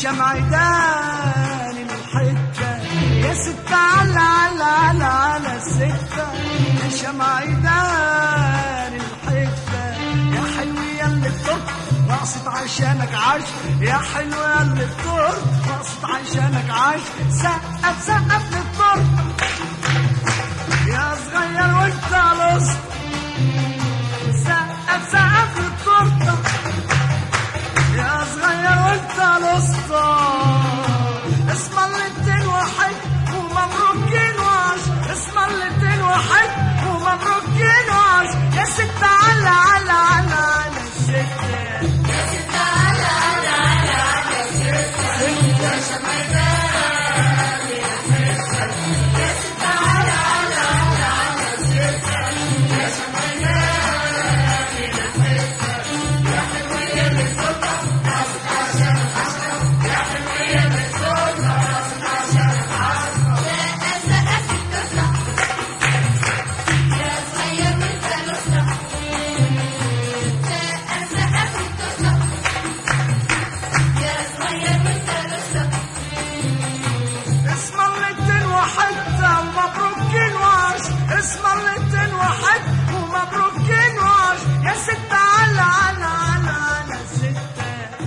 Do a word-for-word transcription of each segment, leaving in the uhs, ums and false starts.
شمعدان الحتة يا ستة على على على على الستة يا شمعدان الحتة يا حلو يا اللي بترد رقصت عشانك عاش يا حلو يا اللي بترد رقصت عشانك عاش سقف سقف للطرد يا صغير وانت لصت سقف سقف للطرد يا صغير وانت لصت اسم الاتنين واحد ومبروكين وعش اسم الاتنين واحد ومبروكين وعش يا ستة على على على على الستة يا ستة على على على على الستة يا شمعدان يا ستة يا ستة على على على على الستة يا شمعدان يا ستة يا حلوية بالصدفة رقصت عشانك عشرة يا حلوية بالصدفة رقصت عشانك عشرة سقف سقف الطفلة يا صغير وانت لسه سقف سقف الطفلة يا صغير وانت لسه اسم الاتنين وحدة ومبروكين وعش اسم الاتنين واحد ومبروكين وعش يا ستة على على على على ستة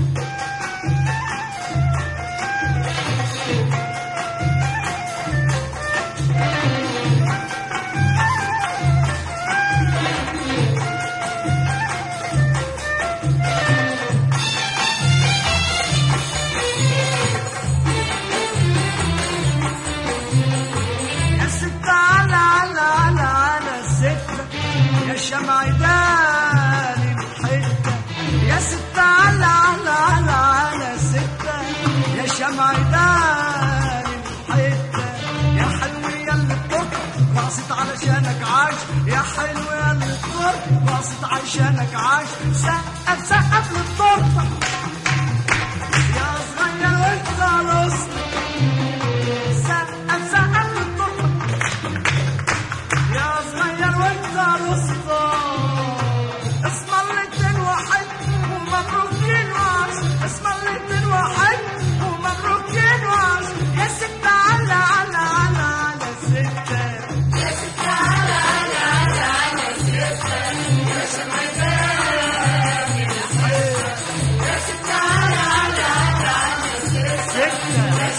يا ستة على على على على الستة يا شمعدان الحتة يا ستة على على على على الستة يا شمعدان الحتة يا حلو يا اللي بترد رقصت علشانك عاش يا حلو يا اللي بترد رقصت عشانك عاش سقف سقف للطرطة يا صغير وانت لصت سقف سقف للطرطة يا صغير وانت لصت اسم الاتنين واحد ومبروكين وعش اسم الاتنين واحد ومبروكين وعش يا ستة على على على على الستة يا ستة على على على على الستة يا شمعدان يا ستة يا ستة على على على على الستة يا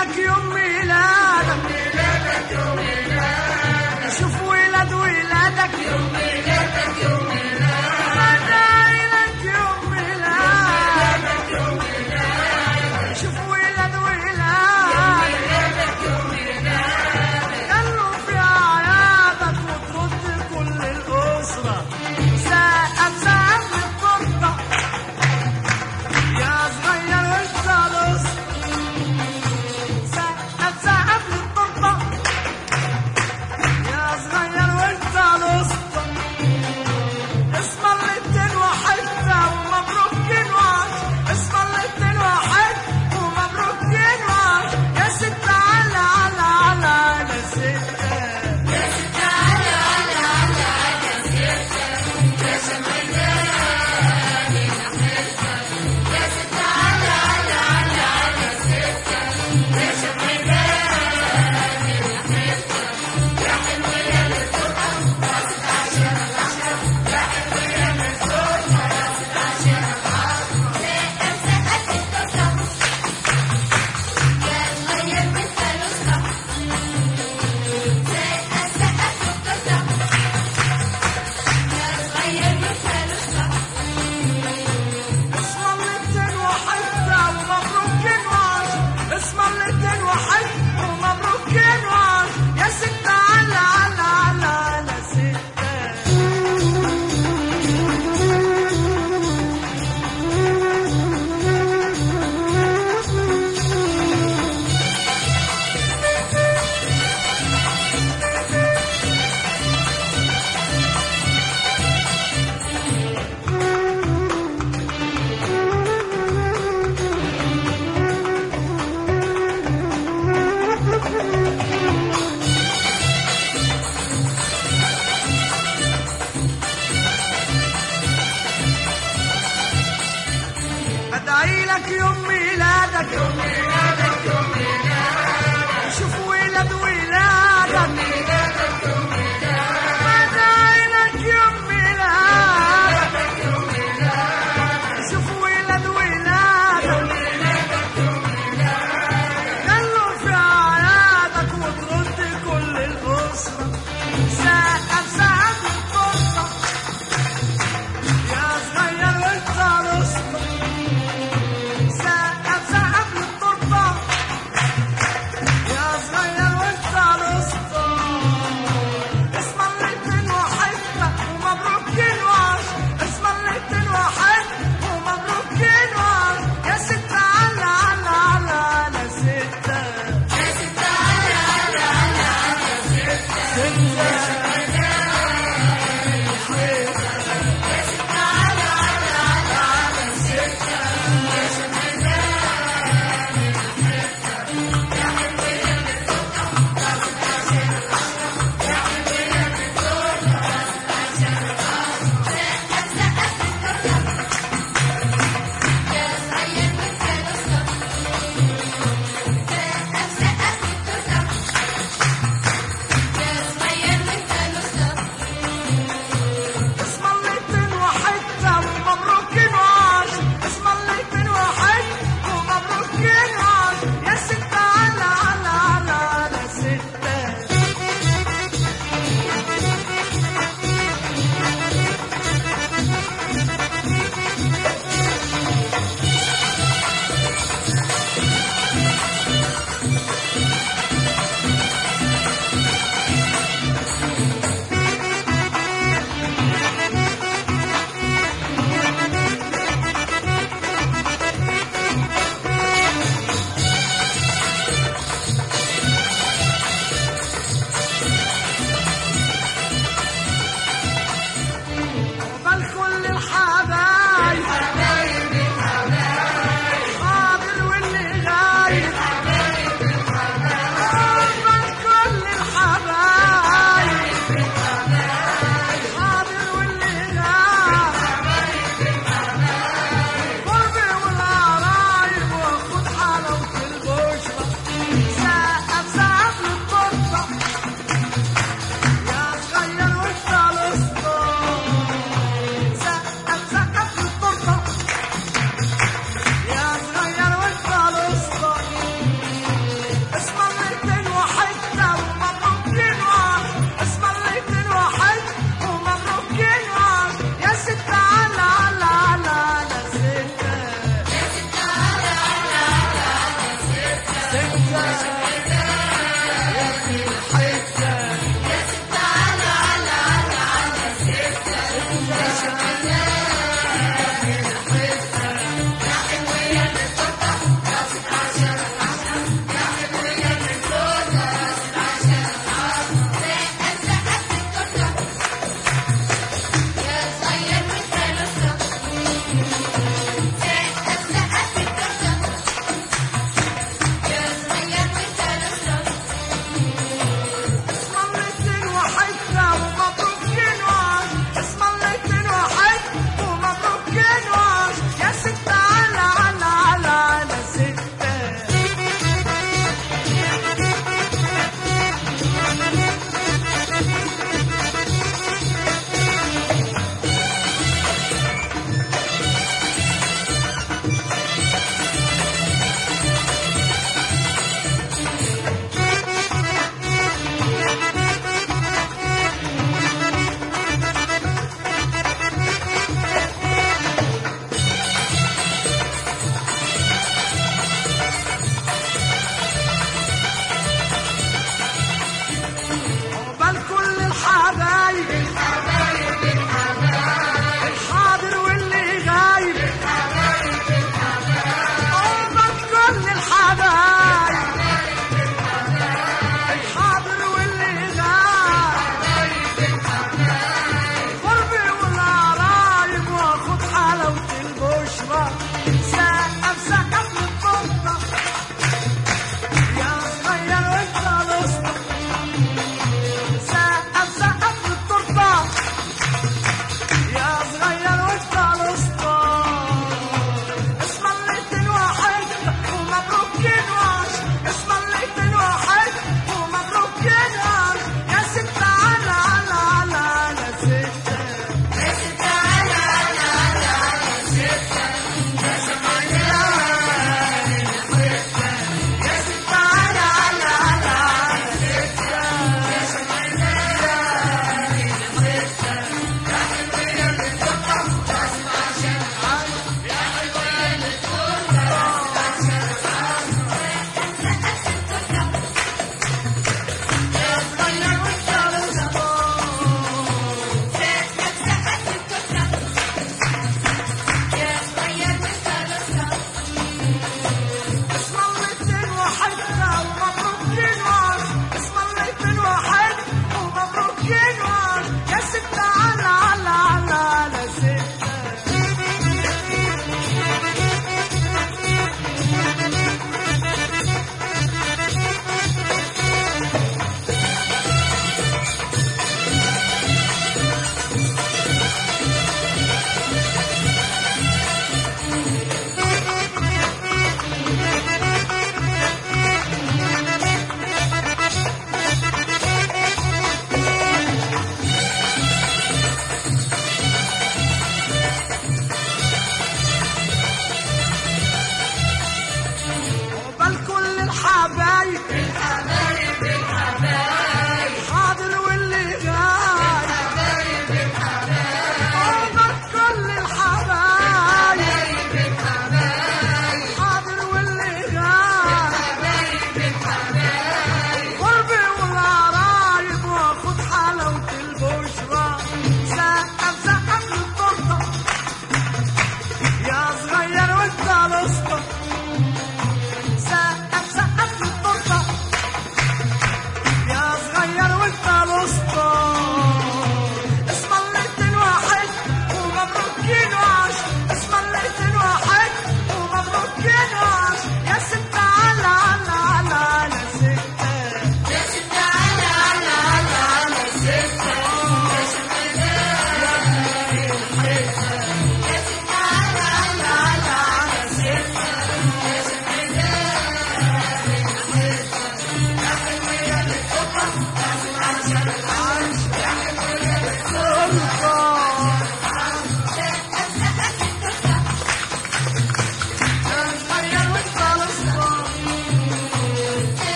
لك يوم ميلادك يوم ميلادك شوف ولاد ولادك يوم ميلادك يوم ميلادك بدعي لك يوم ميلادك يوم ميلادك شوف ولاد ولادك يوم ميلادك خلوا في أعيادك وترد كل الأسرة سقف سقف للتورتة يا صغير وانت لص سقف سقف للتورتة يا صغير وانت لص اسم الاتنين وحدة ومبروكين وعش اسم الاتنين وحد ومبروكين وعش يا ست على على على على ستة يا ست على على على على ستة يا شمعداني نحلتها يا ست على على على على ستة يا شمعداني نحلتها يا حلوة يا للتورتة يا ست عشان العشرة يا حلوة يا للتورتة يا ست عشان العشرة سقف سقف للتورتة يا صغير وانت لسه سقف سقف للتورتة يا صغير وانت لسه اسم الاتنين وحدة ومبروكين وعش اسم الاتنين وحد ومبروكين وعش يا ست على على على على ستة بدعي لك يوم ميلادك يوم ميلادك يوم ميلادك شوف ولاد ولادك ميلادك يوم ميلادك بدعي لك يوم ميلادك يوم ميلادك شوف ولاد ولادك ميلادك يوم ميلادك خلوا في أعيادك وترد كل الأسرة سقف سقف للتورتة يا صغير وانت لسه سقف سقف للتورتة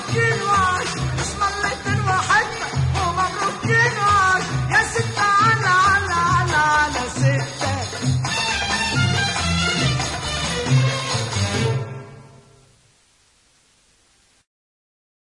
عشرين وعشرين